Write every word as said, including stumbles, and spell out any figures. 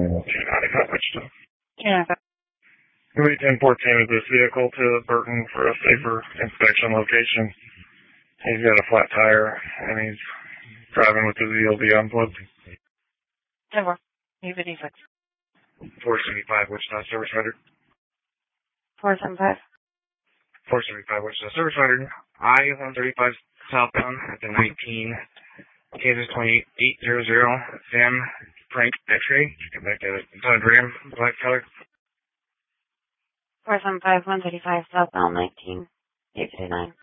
Yeah. Three ten fourteen with this vehicle to Burton for a safer inspection location. He's got a flat tire and he's driving with his E L D unplugged. Never. E V D six. four seventy-five Wichita Service Rider. four seven five. four seventy-five Wichita Service Rider. I one thirty-five southbound at the nineteen. Kansas twenty-eight eight hundred. Sam Frank X-ray. Get back to it. Dodge Ram, black color. four seven five one thirty-five southbound nineteen. eight fifty-nine.